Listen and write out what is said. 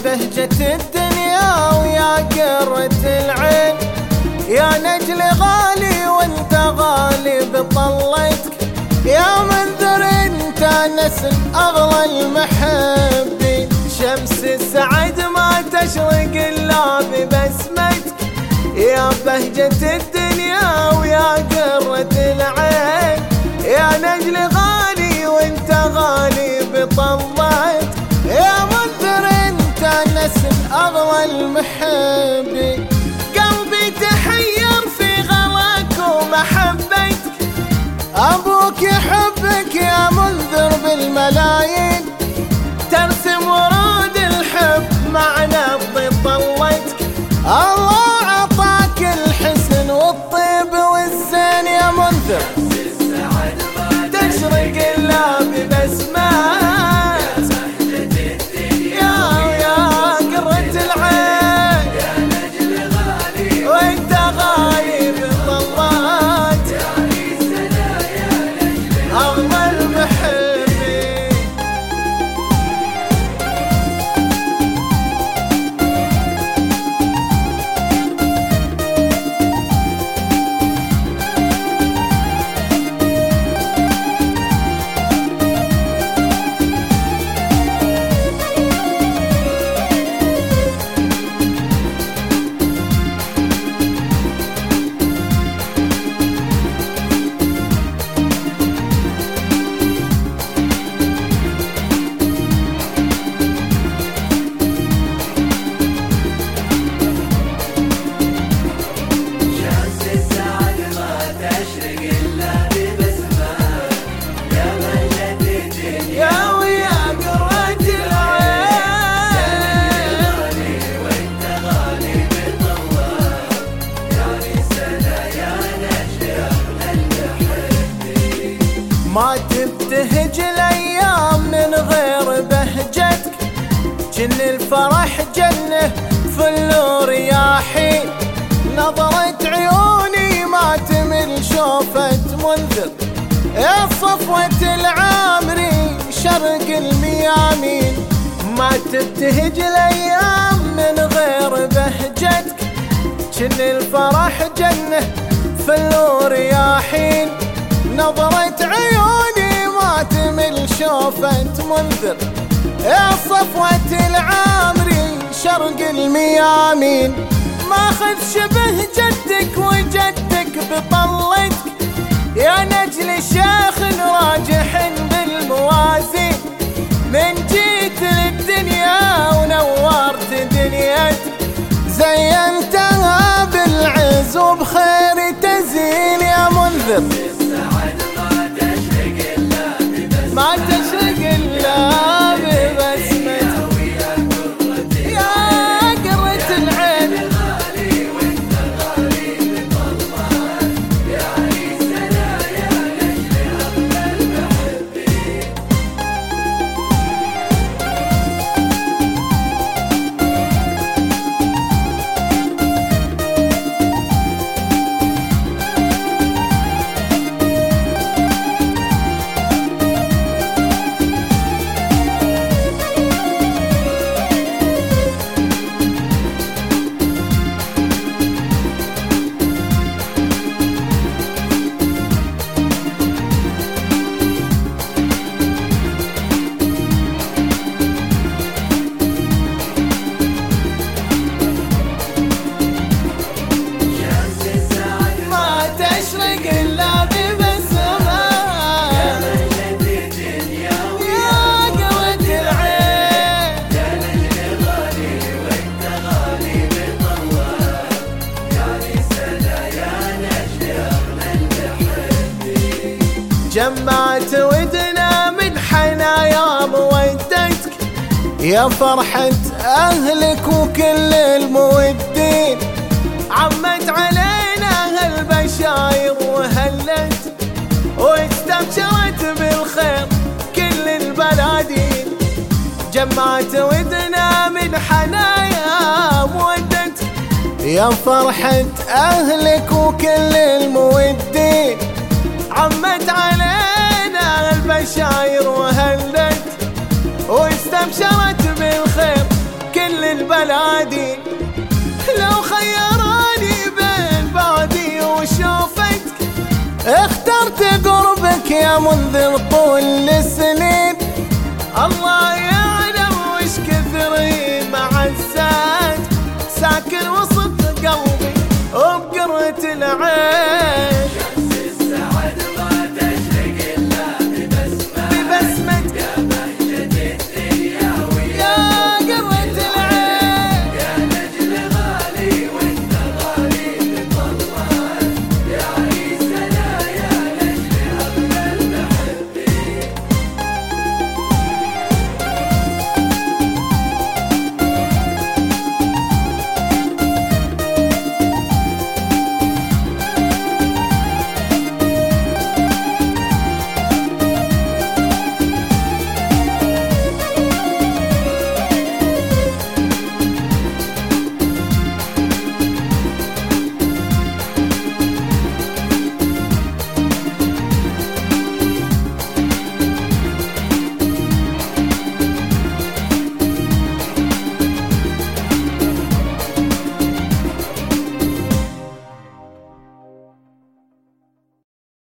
بهجة الدنيا ويا قرة العين، يا نجل غالي وانت غالي بطلتك، يا منذر انت نسل اغلى المحبين. شمس السعد ما تشرق الا ببسمتك، يا بهجة الدنيا ويا قرة العين، يا نجل غالي وانت غالي بطلتك، يا منذر انت نسل اغلى المحبين. قلبي تحير في غلاك ومحبتك، ابوك يحبك يا منذر بالملايين، ترسم ورود الحب معنا بطلتك، الله عطاك الحسن والطيب والزين يا منذر، تشرق الا ببسمات ما تبتهج الايام من غير بهجتك، جن الفرح جنه فل رياحي، نظرة عيوني ما تمل شوفة منذر، يا صفوة العامري شرق الميامين. ما تبتهج الايام من غير بهجتك، جن الفرح جنه فل رياحين، نظرة عيوني ما تمل شوفة منذر، يا صفوة العامري شرق الميامين. ما خذ شبه جدك وجدك بطلتك، يا نجل الشيخ راجح بالموازين، من جيت للدنيا ونورت دنيتك، زينتها بالعز وبخير تزين يا منذر، ما تشرق إلا ببسمتك يا قرة العين، وانت غالي بطلتك، يا عيسى يا نجل أغلى المحبين. جمعت ودنا من حنايا مودتك، يا فرحة أهلك وكل المودين، عمت علينا هالبشاير وهلت، واستبشرت بالخير كل البلادين. جمعت ودنا من حنايا مودتك، يا فرحة أهلك وكل المودين، عمت علينا البشاير وهلت، واستبشرت بالخير كل البلادي. لو خيراني بين بعدي وشوفتك اخترت قربك يا منذر طول السنين. الله يعلم وش كثري معزات ساكن وسط قلبي وبقرة العين.